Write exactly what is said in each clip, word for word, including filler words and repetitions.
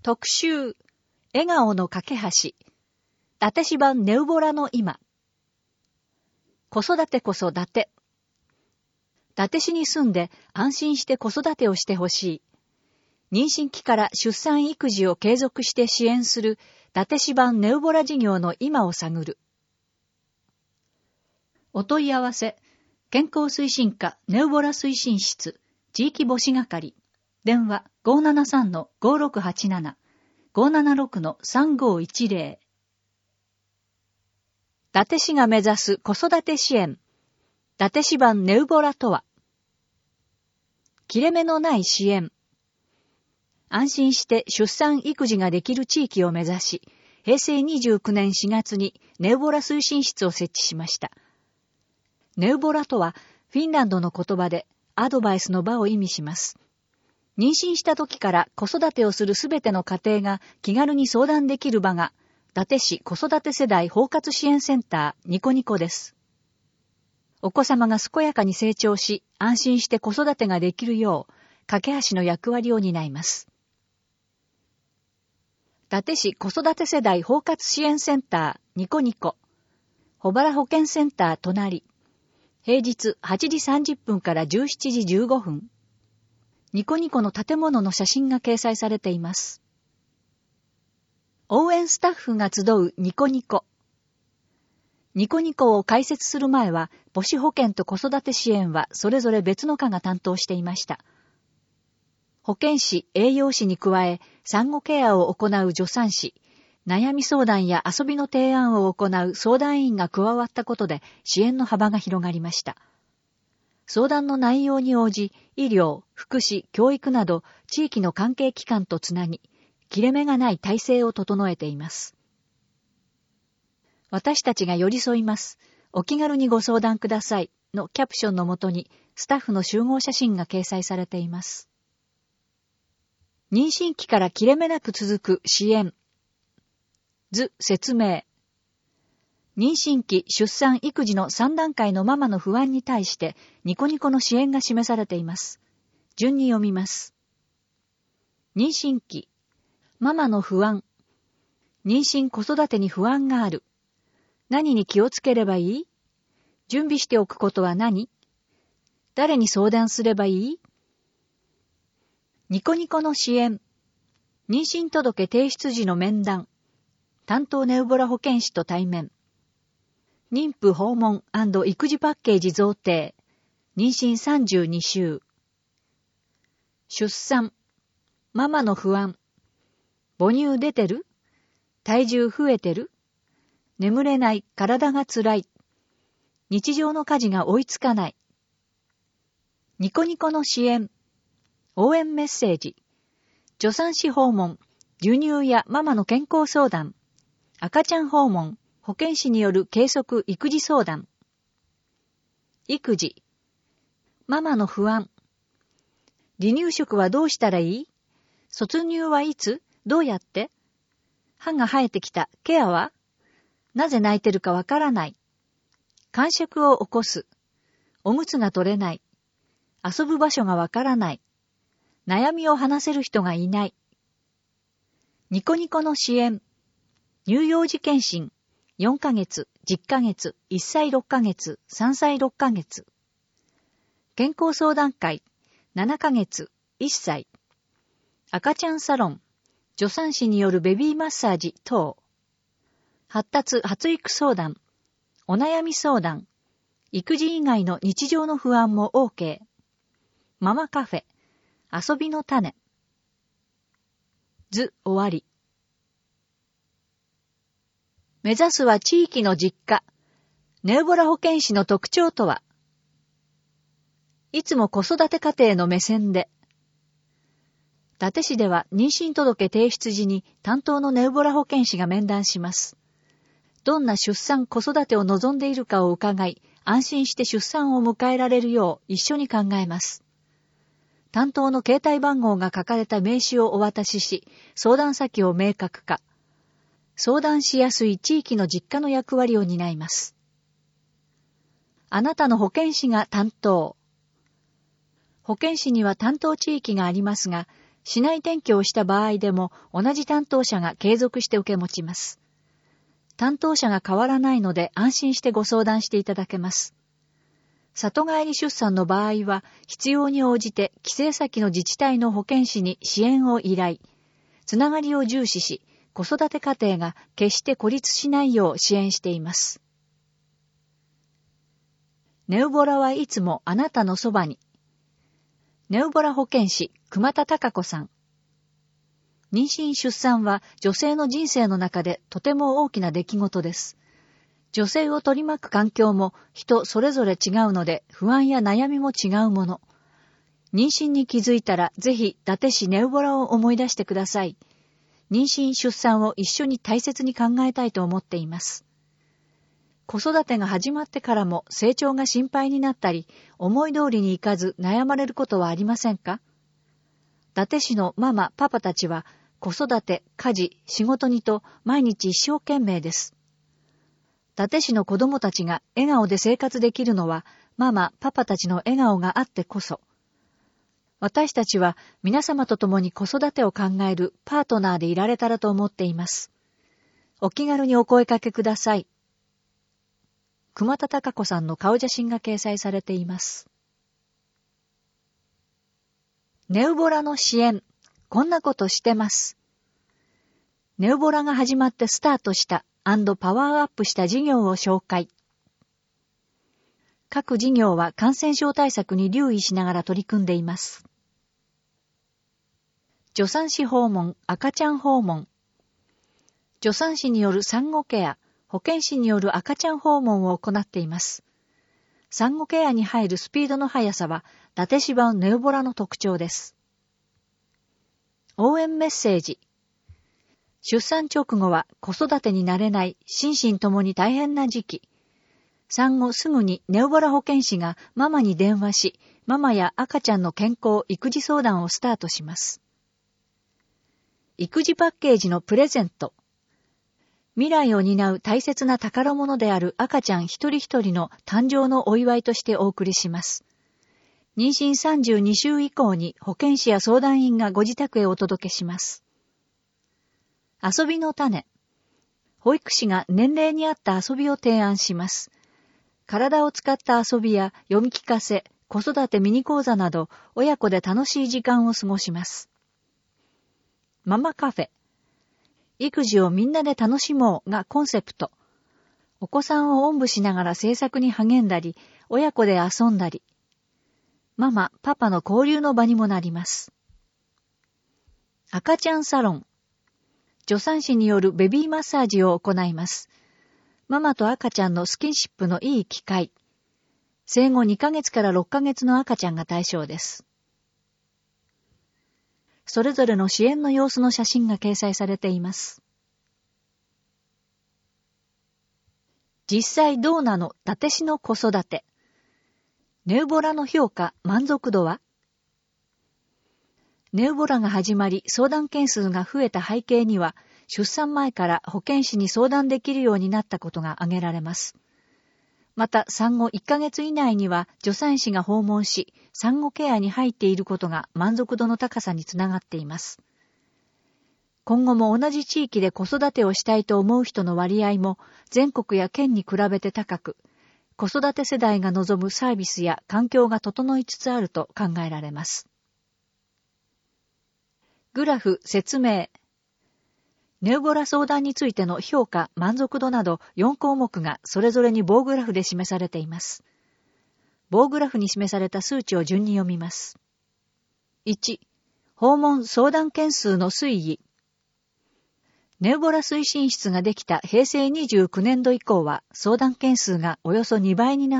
特集、笑顔の架け橋、伊達版ネウボラの今。子育てこそ伊達。伊達市に住んで安心して子育てをしてほしい。妊娠期から出産育児を継続して支援する伊達市版ネウボラ事業の今を探る。お問い合わせ、健康推進課ネウボラ推進室、地域母子係、電話 ごーななさんのごーろくはちなな、ごーななろくのさんごーいちぜろ。伊達市が目指す子育て支援、伊達市版ネウボラとは、切れ目のない支援。安心して出産育児ができる地域を目指し、へいせいにじゅうきゅうねんしがつにネウボラ推進室を設置しました。ネウボラとは、フィンランドの言葉でアドバイスの場を意味します。妊娠した時から子育てをするすべての家庭が気軽に相談できる場が、伊達市子育て世代包括支援センターニコニコです。お子様が健やかに成長し、安心して子育てができるよう、架け橋の役割を担います。伊達市子育て世代包括支援センターニコニコ、保原保健センター隣、平日はちじさんじゅっぷんからじゅうしちじじゅうごふん。ニコニコの建物の写真が掲載されています。応援スタッフが集うニコニコ。ニコニコを開設する前は、母子保健と子育て支援はそれぞれ別の課が担当していました。保健師、栄養士に加え、産後ケアを行う助産師、悩み相談や遊びの提案を行う相談員が加わったことで支援の幅が広がりました。相談の内容に応じ、医療、福祉、教育など地域の関係機関とつなぎ、切れ目がない体制を整えています。私たちが寄り添います。お気軽にご相談くださいのキャプションのもとにスタッフの集合写真が掲載されています。妊娠期から切れ目なく続く支援。図説明。妊娠期、出産、育児のさんだんかいのママの不安に対してニコニコの支援が示されています。順に読みます。妊娠期、ママの不安。妊娠子育てに不安がある。何に気をつければいい？準備しておくことは何？誰に相談すればいい？ニコニコの支援。妊娠届提出時の面談。担当ネウボラ保健師と対面。妊婦訪問&育児パッケージ贈呈。妊娠さんじゅうにしゅう。出産。ママの不安。母乳出てる？体重増えてる？眠れない、体がつらい。日常の家事が追いつかない。ニコニコの支援。応援メッセージ。助産師訪問、授乳やママの健康相談。赤ちゃん訪問、保健師による計測育児相談。育児。ママの不安。離乳食はどうしたらいい？卒乳はいつ？どうやって？歯が生えてきた。ケアは？なぜ泣いてるかわからない。間食を起こす。おむつが取れない。遊ぶ場所がわからない。悩みを話せる人がいない。ニコニコの支援。乳幼児健診。よんかげつ、じゅっかげつ、いっさいろっかげつ、さんさいろっかげつ。健康相談会。ななかげつ、いっさい。赤ちゃんサロン。助産師によるベビーマッサージ等。発達発育相談。お悩み相談。育児以外の日常の不安も OK。ママカフェ。遊びの種。図終わり。目指すは地域の実家。ネウボラ保健師の特徴とは？いつも子育て家庭の目線で。伊達市では妊娠届提出時に担当のネウボラ保健師が面談します。どんな出産子育てを望んでいるかを伺い、安心して出産を迎えられるよう一緒に考えます。担当の携帯番号が書かれた名刺をお渡しし、相談先を明確化。相談しやすい地域の実家の役割を担います。あなたの保健師が担当。保健師には担当地域がありますが、 市内転居をした場合でも同じ担当者が継続して受け持ちます。担当者が変わらないので安心してご相談していただけます。里帰り出産の場合は必要に応じて帰省先の自治体の保健師に支援を依頼、つながりを重視し、子育て家庭が決して孤立しないよう支援しています。ネウボラはいつもあなたのそばに。ネウボラ保健師、熊田孝子さん。妊娠出産は女性の人生の中でとても大きな出来事です。女性を取り巻く環境も人それぞれ違うので不安や悩みも違うもの。妊娠に気づいたらぜひ伊達市ネウボラを思い出してください。妊娠出産を一緒に大切に考えたいと思っています。子育てが始まってからも成長が心配になったり、思い通りにいかず悩まれることはありませんか？伊達市のママ、パパたちは子育て、家事、仕事にと毎日一生懸命です。伊達市の子供たちが笑顔で生活できるのはママ、パパたちの笑顔があってこそ。私たちは皆様と共に子育てを考えるパートナーでいられたらと思っています。お気軽にお声かけください。熊田孝子さんの顔写真が掲載されています。ネウボラの支援、こんなことしてます。ネウボラが始まってスタートした&パワーアップした事業を紹介。各事業は感染症対策に留意しながら取り組んでいます。助産師訪問、赤ちゃん訪問。助産師による産後ケア、保健師による赤ちゃん訪問を行っています。産後ケアに入るスピードの速さは、伊達市版ネウボラの特徴です。応援メッセージ。出産直後は子育てに慣れない心身ともに大変な時期。産後すぐにネウボラ保健師がママに電話し、ママや赤ちゃんの健康・育児相談をスタートします。育児パッケージのプレゼント。未来を担う大切な宝物である赤ちゃん一人一人の誕生のお祝いとしてお送りします。妊娠さんじゅうに週以降に保健師や相談員がご自宅へお届けします。遊びの種。保育士が年齢に合った遊びを提案します。体を使った遊びや読み聞かせ、子育てミニ講座など親子で楽しい時間を過ごします。ママカフェ。育児をみんなで楽しもうがコンセプト。お子さんをおんぶしながら制作に励んだり、親子で遊んだり。ママ、パパの交流の場にもなります。赤ちゃんサロン。助産師によるベビーマッサージを行います。ママと赤ちゃんのスキンシップのいい機会。生後にかげつからろっかげつの赤ちゃんが対象です。それぞれの支援の様子の写真が掲載されています。実際どうなの伊達市の子育て。ネウボラの評価、満足度は？ネウボラが始まり相談件数が増えた背景には、出産前から保健師に相談できるようになったことが挙げられます。また産後いっかげつ以内には助産師が訪問し、産後ケアに入っていることが満足度の高さにつながっています。今後も同じ地域で子育てをしたいと思う人の割合も全国や県に比べて高く、子育て世代が望むサービスや環境が整いつつあると考えられます。グラフ説明。ネウボラ相談についての評価、満足度などよん項目がそれぞれに棒グラフで示されています。棒グラフに示された数値を順に読みます。いち、訪問相談件数の推移。ネウボラ推進室ができたへいせいにじゅうきゅうねんど以降は相談件数がおよそにばいになった。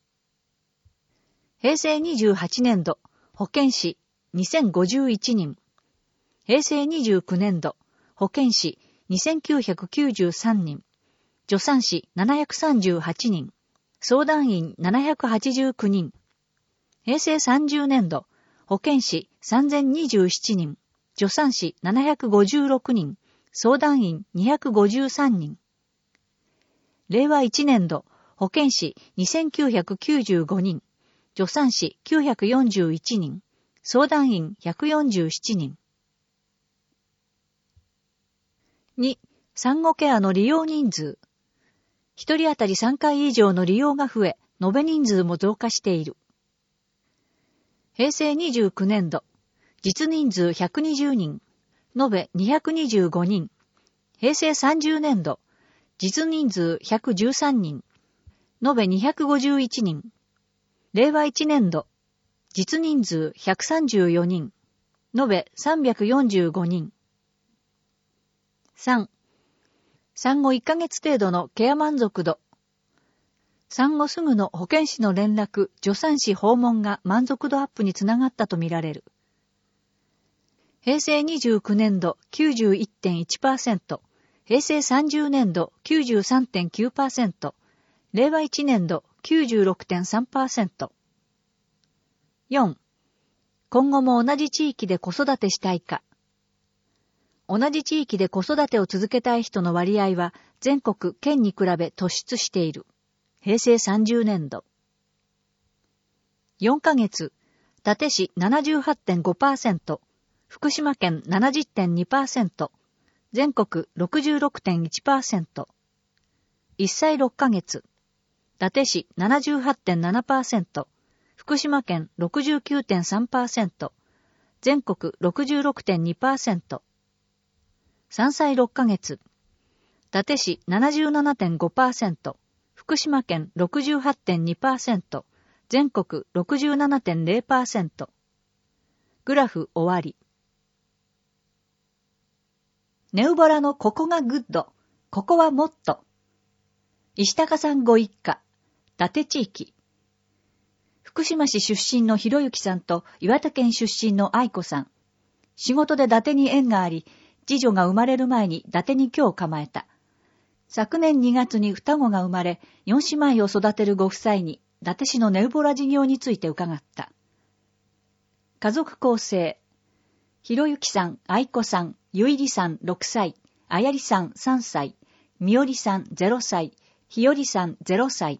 へいせいにじゅうはちねんど、保健師にせんごじゅういちにん。へいせいにじゅうきゅうねんど、保健師にせんきゅうひゃくきゅうじゅうさんにん。助産師ななひゃくさんじゅうはちにん。相談員ななひゃくはちじゅうきゅうにん。へいせいさんじゅうねんど、保健師さんぜんにじゅうななにん。助産師ななひゃくごじゅうろくにん。相談員にひゃくごじゅうさんにん。れいわいちねんど、保健師にせんきゅうひゃくきゅうじゅうごにん。助産師きゅうひゃくよんじゅういちにん。 相談員ひゃくよんじゅうななにん。に、産後ケアの利用人数。一人当たりさんかい以上の利用が増え、延べ人数も増加している。平成にじゅうきゅうねんど、実人数ひゃくにじゅうにん、延べにひゃくにじゅうごにん。平成さんじゅうねんど、実人数ひゃくじゅうさんにん、延べにひゃくごじゅういちにん。れいわいちねんど、実人数ひゃくさんじゅうよにん、延べさんびゃくよんじゅうごにん。さん、産後いっかげつ程度のケア満足度。産後すぐの保健師の連絡、助産師訪問が満足度アップにつながったとみられる。平成にじゅうきゅうねんど きゅうじゅういってんいちパーセント、平成さんじゅうねんど きゅうじゅうさんてんきゅうパーセント、れいわいちねんど きゅうじゅうろくてんさんパーセント。よん、今後も同じ地域で子育てしたいか。同じ地域で子育てを続けたい人の割合は全国県に比べ突出している。平成さんじゅうねんど。よんかげつ、伊達市 ななじゅうはちてんごパーセント、福島県 ななじゅってんにパーセント、全国 ろくじゅうろくてんいちパーセント。いっさいろっかげつ、伊達市 ななじゅうはちてんななパーセント、福島県 ろくじゅうきゅうてんさんパーセント、全国 ろくじゅうろくてんにパーセント。さんさいろっかげつ、伊達市 ななじゅうななてんごパーセント、福島県 ろくじゅうはちてんにパーセント、全国 ろくじゅうななてんゼロパーセント。グラフ終わり。ネウボラのここがグッド、ここはもっと。石高さんご一家、伊達地域。福島市出身のひろゆきさんと岩手県出身の愛子さん。仕事で伊達に縁があり、次女が生まれる前に伊達に居を構えた。昨年にがつに双子が生まれ、四姉妹を育てるご夫妻に、伊達市のネウボラ事業について伺った。家族構成。ひろゆきさん、愛子さん、ゆいりさんろくさい、あやりさんさんさい、みおりさんゼロさい、ひよりさんゼロさい。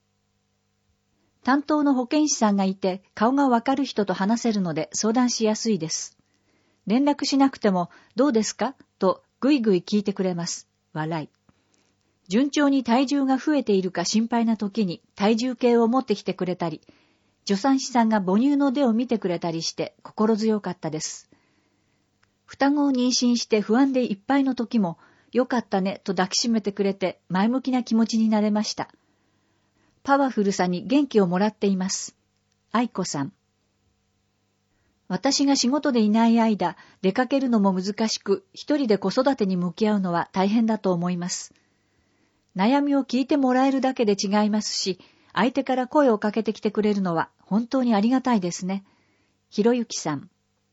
担当の保健師さんがいて、顔がわかる人と話せるので相談しやすいです。連絡しなくても、どうですかとぐいぐい聞いてくれます。笑い。順調に体重が増えているか心配な時に体重計を持ってきてくれたり、助産師さんが母乳の出を見てくれたりして心強かったです。双子を妊娠して不安でいっぱいの時も、よかったねと抱きしめてくれて前向きな気持ちになれました。パワフルさに元気をもらっています。愛子さん。私が仕事でいない間、出かけるのも難しく、一人で子育てに向き合うのは大変だと思います。悩みを聞いてもらえるだけで違いますし、相手から声をかけてきてくれるのは本当にありがたいですね。ひろゆきさん。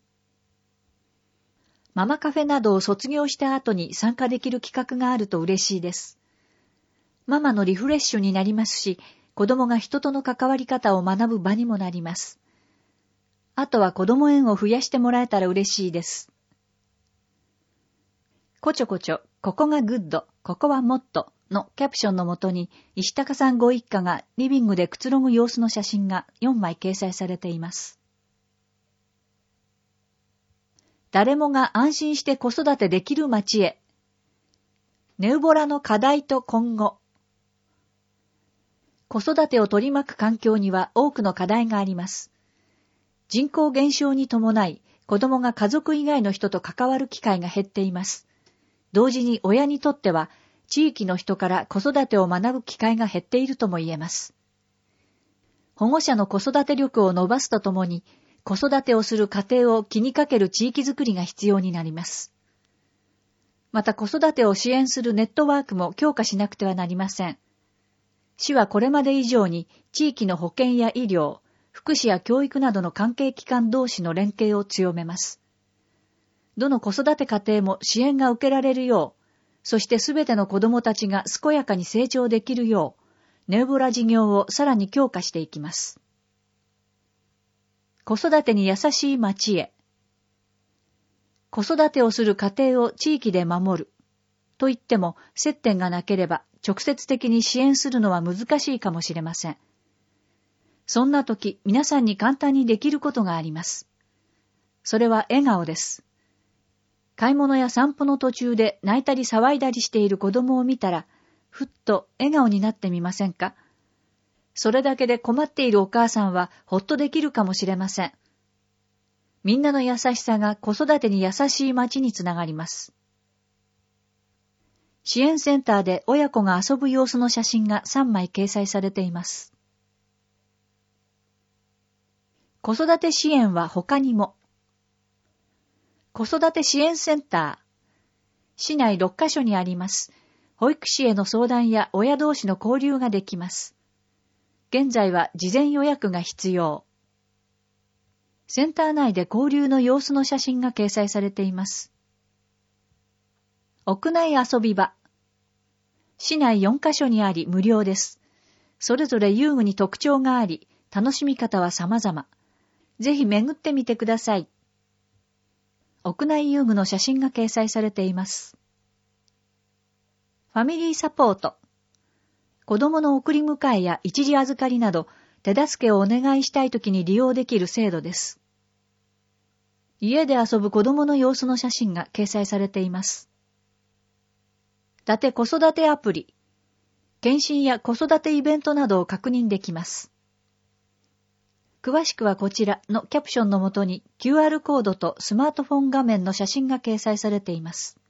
ママカフェなどを卒業した後に参加できる企画があると嬉しいです。ママのリフレッシュになりますし、子供が人との関わり方を学ぶ場にもなります。あとは子供園を増やしてもらえたら嬉しいです。こちょこちょ、ここがグッド、ここはもっとのキャプションのもとに、石高さんご一家がリビングでくつろぐ様子の写真がよんまい掲載されています。誰もが安心して子育てできる街へ。ネウボラの課題と今後。子育てを取り巻く環境には多くの課題があります。人口減少に伴い、子供が家族以外の人と関わる機会が減っています。同時に親にとっては、地域の人から子育てを学ぶ機会が減っているとも言えます。保護者の子育て力を伸ばすとともに、子育てをする家庭を気にかける地域づくりが必要になります。また子育てを支援するネットワークも強化しなくてはなりません。市はこれまで以上に地域の保健や医療、福祉や教育などの関係機関同士の連携を強めます。どの子育て家庭も支援が受けられるよう、そしてすべての子どもたちが健やかに成長できるよう、ネウボラ事業をさらに強化していきます。子育てに優しい町へ。子育てをする家庭を地域で守る。と言っても、接点がなければ直接的に支援するのは難しいかもしれません。そんな時、皆さんに簡単にできることがあります。 それは笑顔です。買い物や散歩の途中で泣いたり騒いだりしている子供を見たら、ふっと笑顔になってみませんか？それだけで困っているお母さんはほっとできるかもしれません。みんなの優しさが子育てに優しい町につながります。支援センターで親子が遊ぶ様子の写真がさんまい掲載されています。子育て支援は他にも。子育て支援センター。市内ろっかしょにあります。保育士への相談や親同士の交流ができます。現在は事前予約が必要。センター内で交流の様子の写真が掲載されています。屋内遊び場。市内よんかしょにあり無料です。それぞれ遊具に特徴があり、楽しみ方は様々。ぜひ巡ってみてください。屋内遊具の写真が掲載されています。ファミリーサポート。子供の送り迎えや一時預かりなど、手助けをお願いしたいときに利用できる制度です。家で遊ぶ子供の様子の写真が掲載されています。伊達子育てアプリ。検診や子育てイベントなどを確認できます。詳しくはこちらのキャプションのもとに キューアール コードとスマートフォン画面の写真が掲載されています。